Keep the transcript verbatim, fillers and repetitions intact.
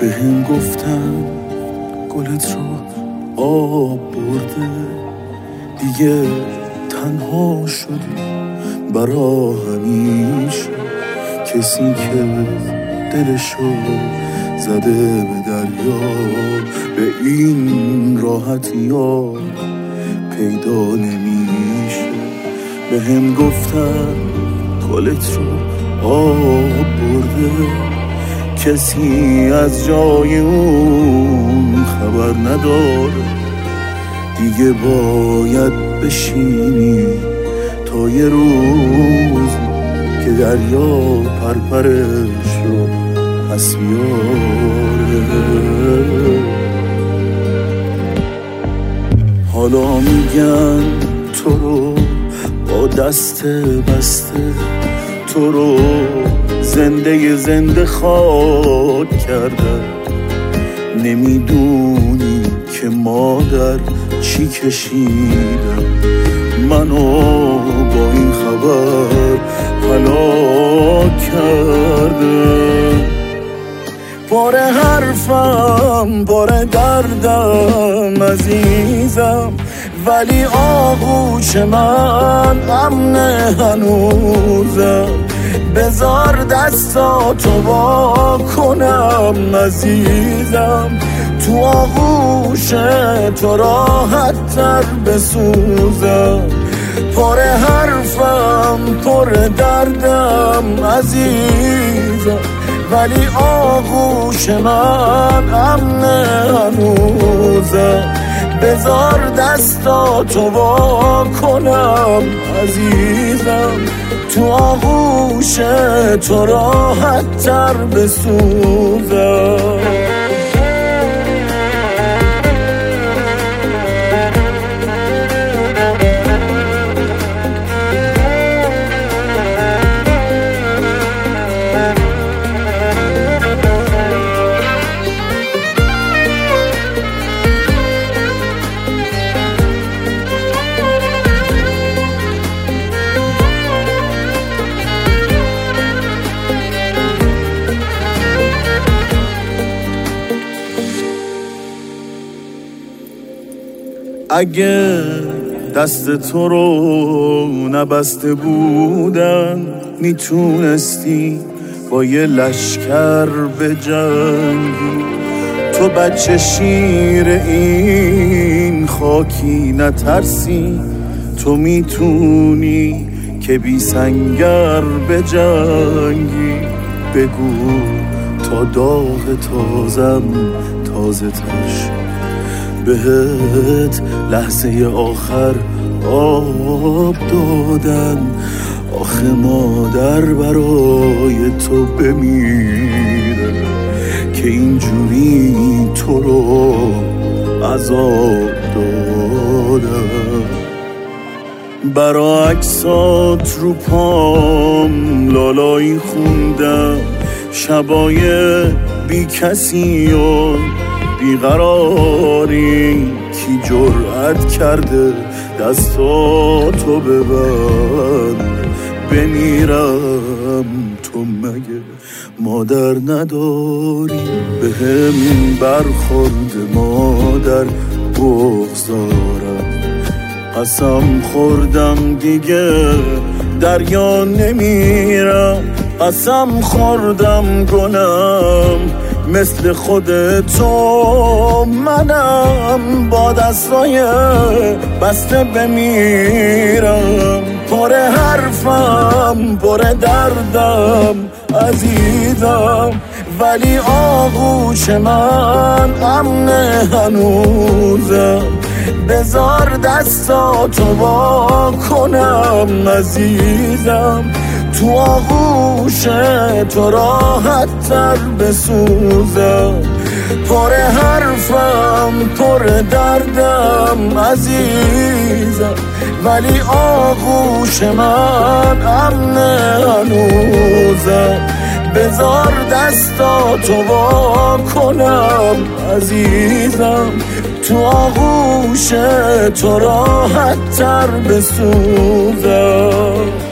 به هم گفتن گلت رو آب برده، دیگه تنها شدی برا همیشه. کسی که دلشو زده به دریا، به این راحتی ها پیدا نمیشه. به هم گفتن گلت رو آب برده، کسی از جای اون خبر نداره. دیگه باید بشینی تا یه روز که دریا پرپرش رو پس بیاره. حالا میگن تو رو با دست بسته، تو رو زنده زنده خاک کردن. نمیدونی که مادر چی کشیدم، منو با این خبر هلاک کرده. پر حرفم پر دردم عزیزم، ولی آغوش من امن هنوزم. بذار دستاتو وا کنم عزیزم، تو آغوش تو راحت تر بسوزم. پر حرفم پر دردم عزیزم، ولی آغوش من امن هنوزم. بذار دستاتو وا کنم عزیزم، تو آغوش تو راحت تر بسوزم. اگه دست تو رو نبسته بودن، میتونستی با یه لشکر بجنگی. تو بچه شیر این خاکی نترسی، تو میتونی که بی سنگر بجنگی. بگو تا داغ تازم تازه تر، بهت لحظه آخر آب دادن. آخه مادر برای تو بمیره که اینجوری تو رو عذاب دادن. برا عکسات رو پام لالایی خوندم، شبای بی کسی و بیقراری. کی جرأت کرده دستاتو ببند بمیرم، تو مگه مادر نداری؟ به هم برخورد مادر بغضارم، قسم خوردم دیگه دریا نمیرم. قسم خوردم گنم مثل خودتو منم، با دستای بسته بمیرم. پر حرفم پر دردم عزیزم، ولی آغوش من امن هنوزم. بذار دستاتو وا کنم عزیزم، تو آغوش تو راحت تر بسوزم. پر حرفم پر دردم عزیزم، ولی آغوش من امن هنوزم. بذار دستاتو وا کنم عزیزم، تو آغوش تو راحت تر بسوزم.